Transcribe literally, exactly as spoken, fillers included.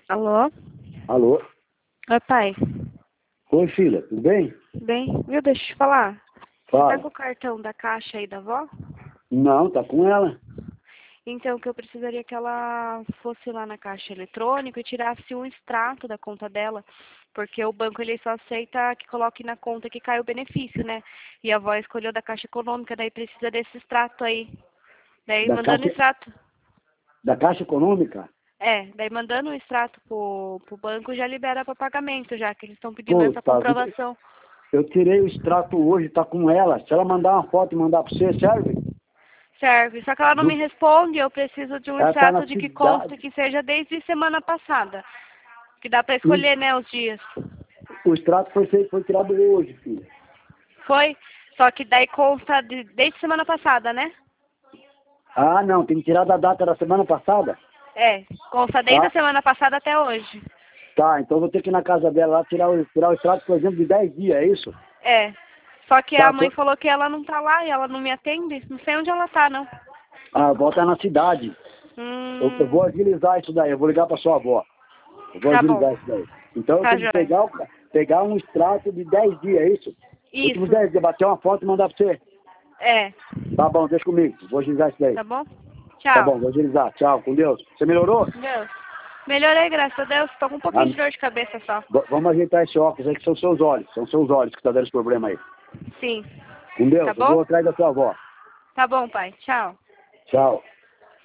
Alô? Alô? Oi, pai. Oi, filha, tudo bem? Bem? Viu, deixa eu te falar. Você tá Fala. com o cartão da caixa aí da avó? Não, tá com ela. Então, que eu precisaria que ela fosse lá na caixa eletrônica e tirasse um extrato da conta dela, porque o banco ele só aceita que coloque na conta que cai o benefício, né? E a avó escolheu da caixa econômica, daí precisa desse extrato aí. Daí Da mandando o Caixa, extrato. da Caixa Econômica? É, daí mandando o extrato pro, pro banco já libera para pagamento, já que eles estão pedindo Pô, essa tá, comprovação. eu tirei o extrato hoje, tá com ela. Se ela mandar uma foto e mandar pra você, serve? Serve. Só que ela não me Do- responde, eu preciso de um Ela tá na extrato de que conste cidade. que seja desde semana passada. Que dá para O, escolher, né, os dias. o extrato foi feito, foi tirado hoje, filha. Foi? Só que daí consta de, desde semana passada, né? Ah, não, tem que tirar da data da semana passada? É, consta desde a Ah, semana passada até hoje. tá, então eu vou ter que ir na casa dela lá tirar o, tirar o extrato, por exemplo, de dez dias, é isso? É. Só que a Tá, mãe tô... falou que ela não tá lá e ela não me atende. Não sei onde ela tá, não. Ah, a avó tá na cidade. Eu, eu Hum, vou agilizar isso daí, eu vou ligar pra sua avó. Eu vou tá bom. agilizar isso daí. Então eu Tá, tenho que joia. pegar, o- pegar um extrato de dez dias, é isso? Últimos Isso. dez dias, bater uma foto e mandar pra você. É. Tá bom, deixa comigo. Vou agilizar isso daí. Tá bom? Tá Tchau. bom, vou agilizar. Tchau, com Deus. Você melhorou? Deus. Melhorei, graças a Deus. Tô com um Ah, pouquinho de dor de cabeça só. v- vamos ajeitar esse óculos aí que são seus olhos. São seus olhos que tá dando esse problema aí. Sim. Com Tá Deus, eu bom? vou atrás da sua avó. Tá bom, pai. Tchau. Tchau.